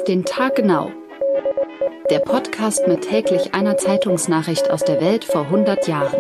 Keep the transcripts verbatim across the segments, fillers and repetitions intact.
Auf den Tag genau. Der Podcast mit täglich einer Zeitungsnachricht aus der Welt vor hundert Jahren.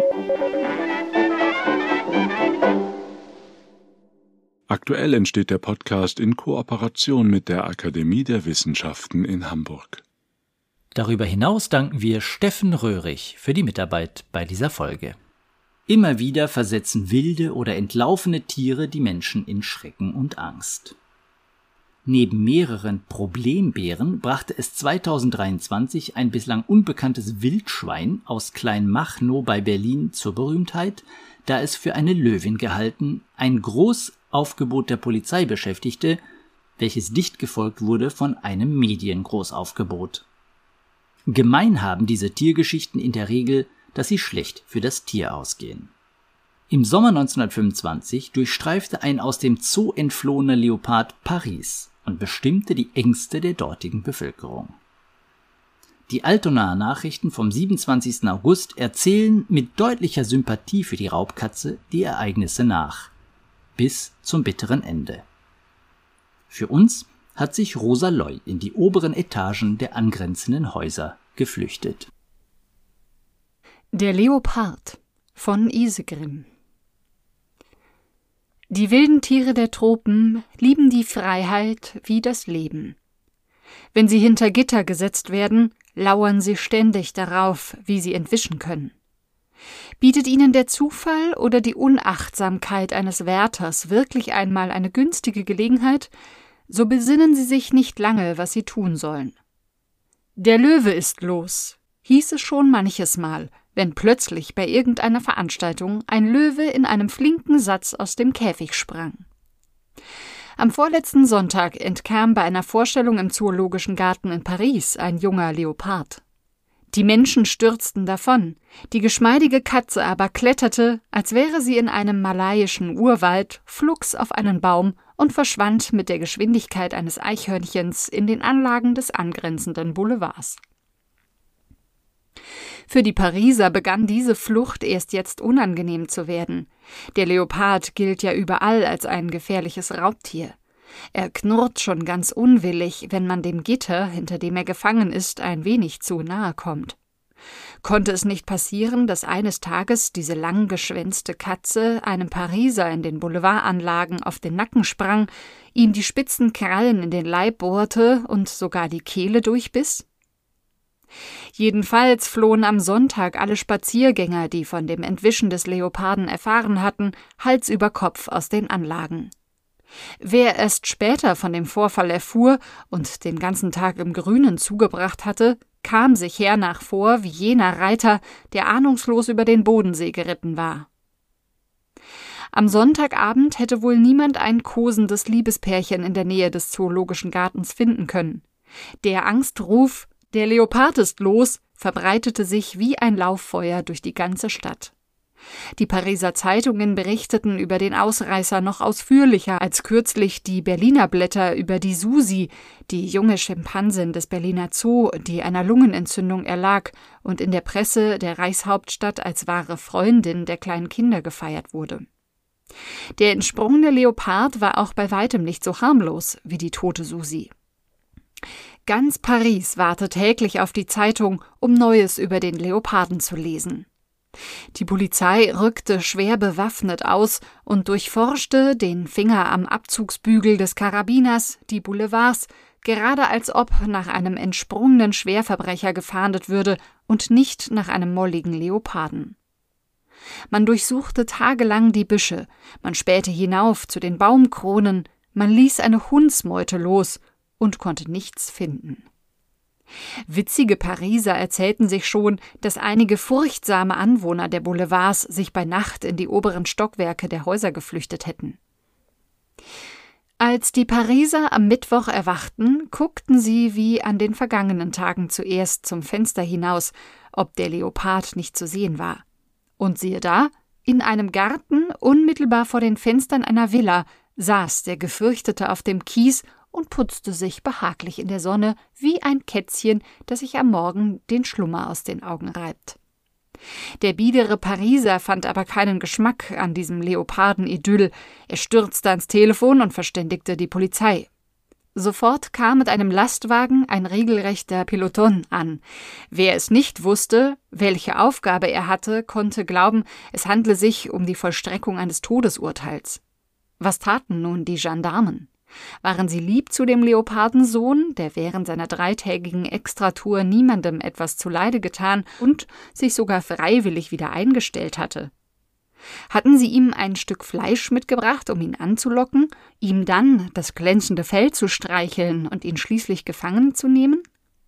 Aktuell entsteht der Podcast in Kooperation mit der Akademie der Wissenschaften in Hamburg. Darüber hinaus danken wir Steffen Röhrig für die Mitarbeit bei dieser Folge. Immer wieder versetzen wilde oder entlaufene Tiere die Menschen in Schrecken und Angst. Neben mehreren Problembären brachte es zweitausenddreiundzwanzig ein bislang unbekanntes Wildschwein aus Kleinmachnow bei Berlin zur Berühmtheit, da es für eine Löwin gehalten ein Großaufgebot der Polizei beschäftigte, welches dicht gefolgt wurde von einem Mediengroßaufgebot. Gemein haben diese Tiergeschichten in der Regel, dass sie schlecht für das Tier ausgehen. Im Sommer neunzehnhundertfünfundzwanzig durchstreifte ein aus dem Zoo entflohener Leopard Paris und bestimmte die Ängste der dortigen Bevölkerung. Die Altonaer Nachrichten vom siebenundzwanzigsten August erzählen mit deutlicher Sympathie für die Raubkatze die Ereignisse nach, bis zum bitteren Ende. Für uns hat sich Rosa Loy in die oberen Etagen der angrenzenden Häuser geflüchtet. Der Leopard von Isegrim. Die wilden Tiere der Tropen lieben die Freiheit wie das Leben. Wenn sie hinter Gitter gesetzt werden, lauern sie ständig darauf, wie sie entwischen können. Bietet ihnen der Zufall oder die Unachtsamkeit eines Wärters wirklich einmal eine günstige Gelegenheit, so besinnen sie sich nicht lange, was sie tun sollen. Der Löwe ist los, hieß es schon manches Mal, wenn plötzlich bei irgendeiner Veranstaltung ein Löwe in einem flinken Satz aus dem Käfig sprang. Am vorletzten Sonntag entkam bei einer Vorstellung im Zoologischen Garten in Paris ein junger Leopard. Die Menschen stürzten davon, die geschmeidige Katze aber kletterte, als wäre sie in einem malaiischen Urwald, flugs auf einen Baum und verschwand mit der Geschwindigkeit eines Eichhörnchens in den Anlagen des angrenzenden Boulevards. Für die Pariser begann diese Flucht erst jetzt unangenehm zu werden. Der Leopard gilt ja überall als ein gefährliches Raubtier. Er knurrt schon ganz unwillig, wenn man dem Gitter, hinter dem er gefangen ist, ein wenig zu nahe kommt. Konnte es nicht passieren, dass eines Tages diese langgeschwänzte Katze einem Pariser in den Boulevardanlagen auf den Nacken sprang, ihm die spitzen Krallen in den Leib bohrte und sogar die Kehle durchbiss? Jedenfalls flohen am Sonntag alle Spaziergänger, die von dem Entwischen des Leoparden erfahren hatten, Hals über Kopf aus den Anlagen. Wer erst später von dem Vorfall erfuhr und den ganzen Tag im Grünen zugebracht hatte, kam sich hernach vor wie jener Reiter, der ahnungslos über den Bodensee geritten war. Am Sonntagabend hätte wohl niemand ein kosendes Liebespärchen in der Nähe des Zoologischen Gartens finden können. Der Angstruf »Der Leopard ist los« verbreitete sich wie ein Lauffeuer durch die ganze Stadt. Die Pariser Zeitungen berichteten über den Ausreißer noch ausführlicher als kürzlich die Berliner Blätter über die Susi, die junge Schimpansin des Berliner Zoo, die einer Lungenentzündung erlag und in der Presse der Reichshauptstadt als wahre Freundin der kleinen Kinder gefeiert wurde. Der entsprungene Leopard war auch bei weitem nicht so harmlos wie die tote Susi. Ganz Paris wartet täglich auf die Zeitung, um Neues über den Leoparden zu lesen. Die Polizei rückte schwer bewaffnet aus und durchforschte, den Finger am Abzugsbügel des Karabiners, die Boulevards, gerade als ob nach einem entsprungenen Schwerverbrecher gefahndet würde und nicht nach einem molligen Leoparden. Man durchsuchte tagelang die Büsche, man spähte hinauf zu den Baumkronen, man ließ eine Hundsmeute los und konnte nichts finden. Witzige Pariser erzählten sich schon, dass einige furchtsame Anwohner der Boulevards sich bei Nacht in die oberen Stockwerke der Häuser geflüchtet hätten. Als die Pariser am Mittwoch erwachten, guckten sie wie an den vergangenen Tagen zuerst zum Fenster hinaus, ob der Leopard nicht zu sehen war. Und siehe da, in einem Garten unmittelbar vor den Fenstern einer Villa saß der Gefürchtete auf dem Kies und putzte sich behaglich in der Sonne wie ein Kätzchen, das sich am Morgen den Schlummer aus den Augen reibt. Der biedere Pariser fand aber keinen Geschmack an diesem Leoparden-Idyll. Er stürzte ans Telefon und verständigte die Polizei. Sofort kam mit einem Lastwagen ein regelrechter Peloton an. Wer es nicht wusste, welche Aufgabe er hatte, konnte glauben, es handle sich um die Vollstreckung eines Todesurteils. Was taten nun die Gendarmen? Waren sie lieb zu dem Leopardensohn, der während seiner dreitägigen Extratour niemandem etwas zuleide getan und sich sogar freiwillig wieder eingestellt hatte? Hatten sie ihm ein Stück Fleisch mitgebracht, um ihn anzulocken, ihm dann das glänzende Fell zu streicheln und ihn schließlich gefangen zu nehmen?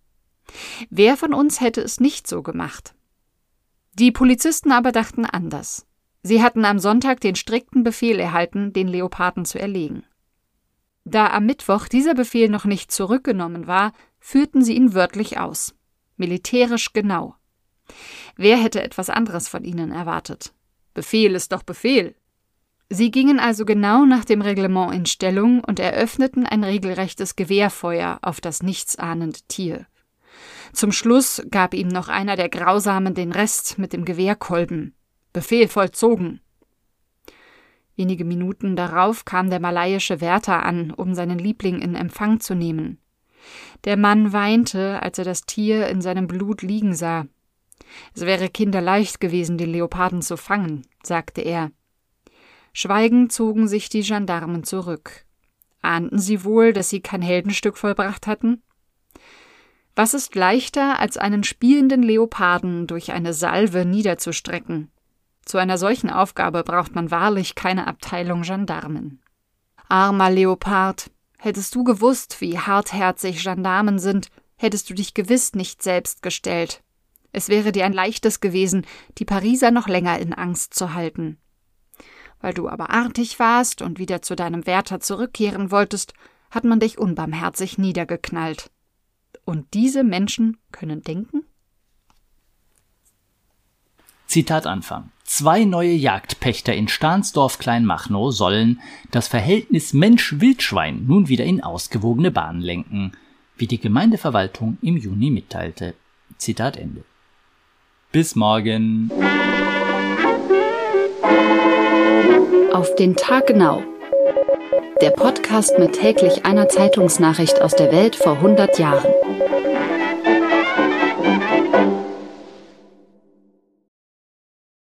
Wer von uns hätte es nicht so gemacht? Die Polizisten aber dachten anders. Sie hatten am Sonntag den strikten Befehl erhalten, den Leoparden zu erlegen. Da am Mittwoch dieser Befehl noch nicht zurückgenommen war, führten sie ihn wörtlich aus. Militärisch genau. Wer hätte etwas anderes von ihnen erwartet? Befehl ist doch Befehl. Sie gingen also genau nach dem Reglement in Stellung und eröffneten ein regelrechtes Gewehrfeuer auf das nichtsahnende Tier. Zum Schluss gab ihm noch einer der Grausamen den Rest mit dem Gewehrkolben. Befehl vollzogen. Wenige Minuten darauf kam der malaiische Wärter an, um seinen Liebling in Empfang zu nehmen. Der Mann weinte, als er das Tier in seinem Blut liegen sah. Es wäre kinderleicht gewesen, den Leoparden zu fangen, sagte er. Schweigend zogen sich die Gendarmen zurück. Ahnten sie wohl, dass sie kein Heldenstück vollbracht hatten? Was ist leichter, als einen spielenden Leoparden durch eine Salve niederzustrecken? Zu einer solchen Aufgabe braucht man wahrlich keine Abteilung Gendarmen. Armer Leopard, hättest du gewusst, wie hartherzig Gendarmen sind, hättest du dich gewiss nicht selbst gestellt. Es wäre dir ein leichtes gewesen, die Pariser noch länger in Angst zu halten. Weil du aber artig warst und wieder zu deinem Wärter zurückkehren wolltest, hat man dich unbarmherzig niedergeknallt. Und diese Menschen können denken? Zitat Anfang. Zwei neue Jagdpächter in Stahnsdorf-Kleinmachnow sollen das Verhältnis Mensch-Wildschwein nun wieder in ausgewogene Bahnen lenken, wie die Gemeindeverwaltung im Juni mitteilte. Zitat Ende. Bis morgen. Auf den Tag genau. Der Podcast mit täglich einer Zeitungsnachricht aus der Welt vor hundert Jahren.